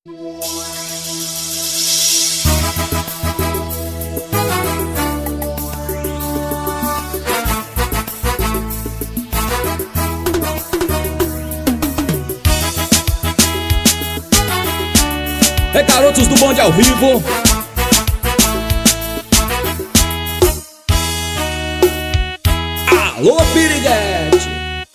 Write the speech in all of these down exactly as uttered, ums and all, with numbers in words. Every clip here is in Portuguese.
É garotos do bonde ao vivo. Alô, Piriguete.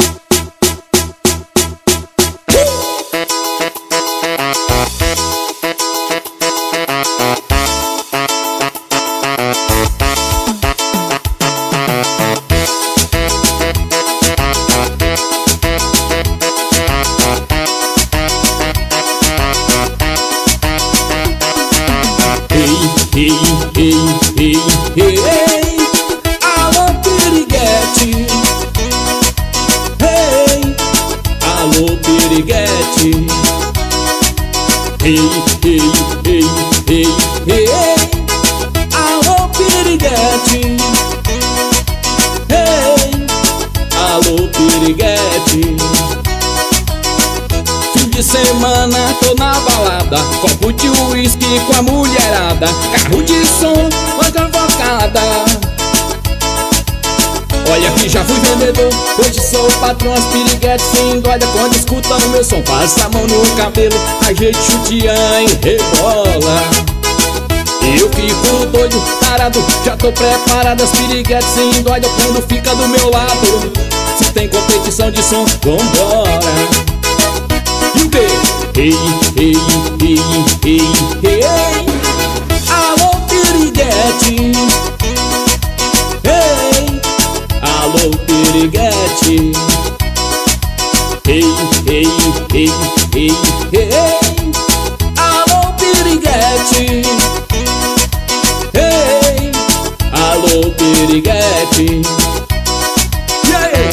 Ei, ei, ei, ei, ei, alô, Piriguete. Ei, alô, Piriguete. Ei, ei, ei, ei, ei, alô, Piriguete. Ei, alô, Piriguete. Fim de semana tô na balada, copo de uísque com a mulherada, carro de som, uma cavalcada. Olha que já fui vendedor, hoje sou patrão. As piriguetes se endoida quando escutam o meu som. Passa a mão no cabelo, ajeite o sutiã e rebola. Eu fico doido, tarado, já tô preparado. As piriguetes se endoida quando fica do meu lado. Se tem competição de som, vambora. E o quê? Ei, ei, ei, ei, ei, alô, Piriguete. Ei, alô, Piriguete. Ei, ei, ei, ei, ei, alô, Piriguete. Ei, alô, Piriguete. E aí?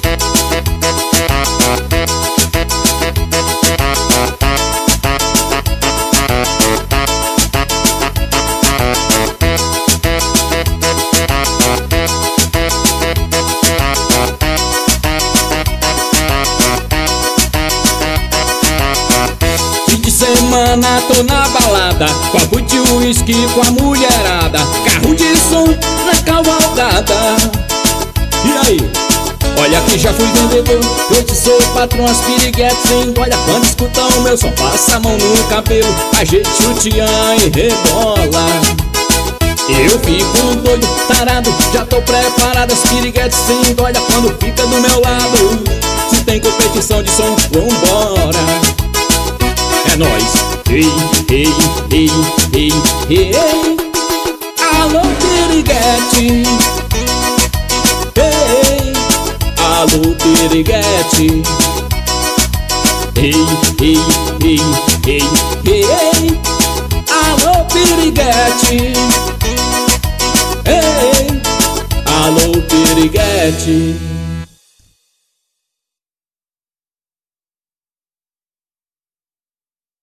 Semana tô na balada, copo de uísque com a mulherada, carro de som na cavalgada. E aí? Olha que já fui vendedor, hoje sou patrão. As piriguetes se endoida quando escutam o meu som. Passa a mão no cabelo, ajeite o sutiã e rebola. Eu fico doido, tarado, já tô preparado. As piriguetes se endoida quando fica do meu lado. Se tem competição de som, vambora. É nóis. Ei, ei, ei, ei, ei, alô, Piriguete. Ei, alô, Piriguete. Ei, ei, ei, ei, ei, alô, Piriguete. Ei, alô, Piriguete.